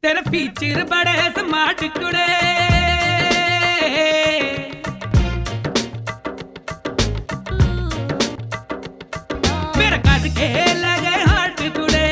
तेरे फीचर बड़े स्मार्ट कुड़े, मेरा कट के लगे हार्ट कुड़े।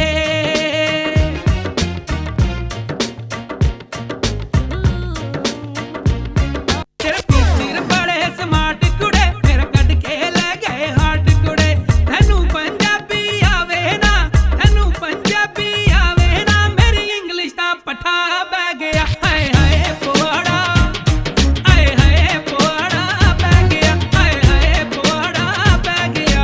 तेरे फीचर बड़े स्मार्ट कुड़े, मेरा कट के लगे हार्ट कुड़े। तैनू पंजाबी आवे ना, तैनू पंजाबी आवे ना, मेरी इंग्लिश दा पठा बह गया। हाय हाय पोड़ा, हाय हाय पोड़ा बह गया, हाय हाय पोड़ा बह गया।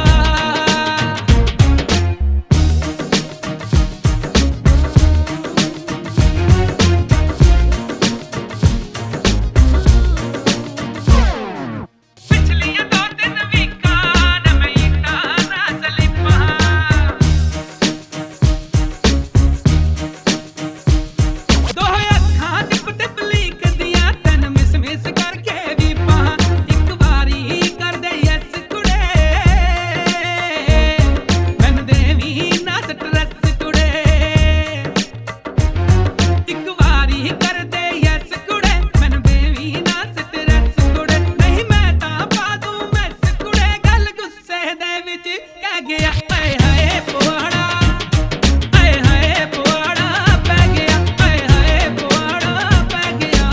पिछलियां दो दिन वीकां न मैं ईटां ना स्लिपां, दो अखां टिप टिप लीकदियां, तैन मिस मिस करके भी पां। इक वारी कर दे यस कुड़े, मैनू देवी ना स्ट्रेस कुड़े। इक वारी कर दे यस कुड़े, मैनू देवी ना स्ट्रेस कुड़े। नहीं मैं तां पा दूं मैस कुड़े, गल गुस्से दे विच कह गया। हाय हाय पोड़ा, हाय हाय पोड़ा पै गया, हाय हाय पोड़ा पै गया।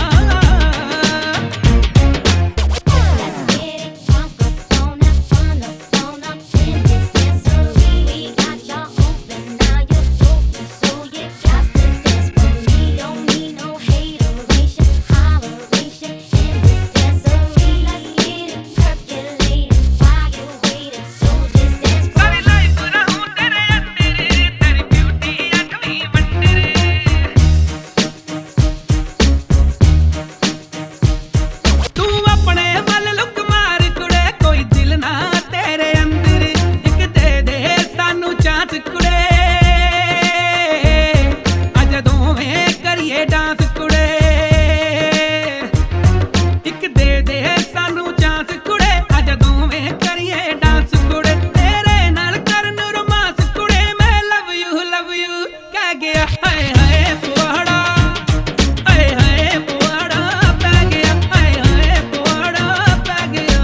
Let's get it drunk up on up, fun up in this dancery. We got y'all open, now you're open, so you got to dance for me. Don't need no hateration, holleration in this dancery. Let's get it percolating while you're waiting, so just dance for सारी life रहूं तेरे अंदर, तेरी beauty अखवी wonder. तू अपने वल look मार कुड़े, कोई दिल ना तेरे अंदर। इक दे दे सानू चांस कुड़े, अज दोवें करिए डांस कुड़े। इक दे दे सानू चांस कुड़े, अज दोवें करिए डांस कुड़े। तेरे नाल करन रोमांस कुड़े, मैं लव यू कह गया। हाय हाय पोड़ा, हाय हाय पोड़ा पै गया, हाय हाय पोड़ा पै गया।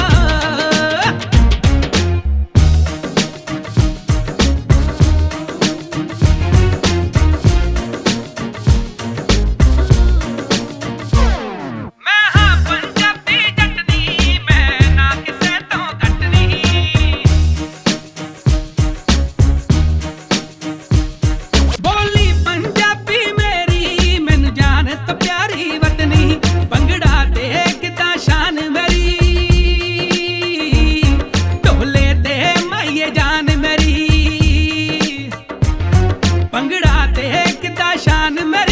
मैं हां पंजाबी जटनी, मैं ना किसे तो घटनी। बोली पंजाबी मेरी, मैनू जान तो प्यारी वतनी। भंगड़ा ते किदां शान मेरी, ढोले ते माईए जान मेरी। भंगड़ा ते किदां शान मेरी।